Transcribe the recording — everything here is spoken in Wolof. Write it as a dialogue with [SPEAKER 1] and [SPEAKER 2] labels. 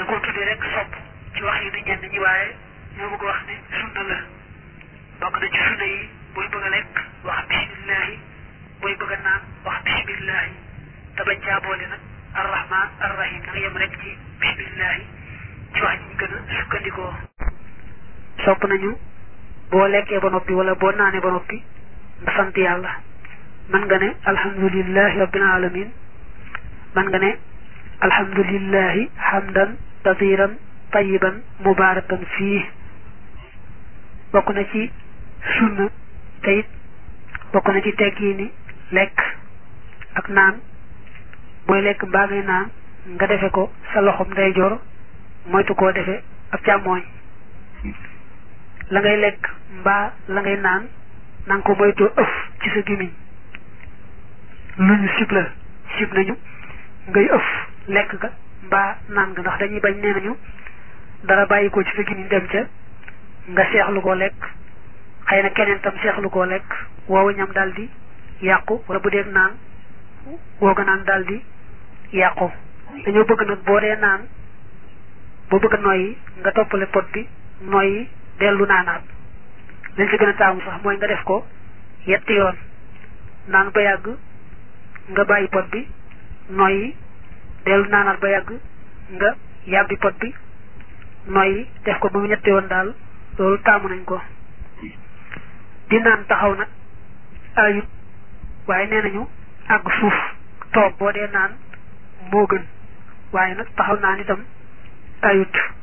[SPEAKER 1] da koo tuddee rek sopp ci wax yi ni ñenn ñi waaye ñoo bëgg wax ne sunna la bokk na ci sunna yi booy bëgg a lekk wax bismillahi booy bëgg a naan wax bismillahi te bañ caa boole nag arrahman arrahim da nga yem rek ci bismillahi ci wax ji ñu gën a sukkandikoo. sopp nañu boo lekkee ba noppi wala boo naanee ba noppi nga sant yàlla man nga ne alhamdulillahi rabbil alamin man nga ne alhamdulillahi hamdan kathiran tayyiban mubarakan fii bokk na ci sunna te it bokk na ci tekki ni lekk ak naan booy lekk mbaa ngay naan nga defe ko sa loxom ndeyjoor moytu koo defe ak càmmooñ la ngay lekk mbaa la ngay naan na nga ko moytoo ëf ci sa gémmiñ lu ñu sib la sib nañu ngay ëf lekk ga mbaa naan nga ndax dañuy bañ nee nañu dara bàyyi ko ci sa gémmiñ dem ca nga seexlu ko lekk xëy na keneen tam seexlu koo lekk woowu ñam daal di yàqu wala bu dee naan wooga naan daal di yàqu dañoo bëgg nag boo dee naan boo bëgg a noyyi nga toppale pot bi noyyi dellu naanaat lañ ci gën a taamu sax mooy nga def ko yetti yoon naan ba yàgg nga bàyyi pot bi noyyi dellu naanaat ba yàgg nga yàbbi pot bi noyyi def ko ba mu ñetti yoon daal loolu taamu nañ ko. di naan taxaw nag ayut waaye nee nañu àgg suuf toog boo dee naan moo gën waaye nag taxaw naan itam ayut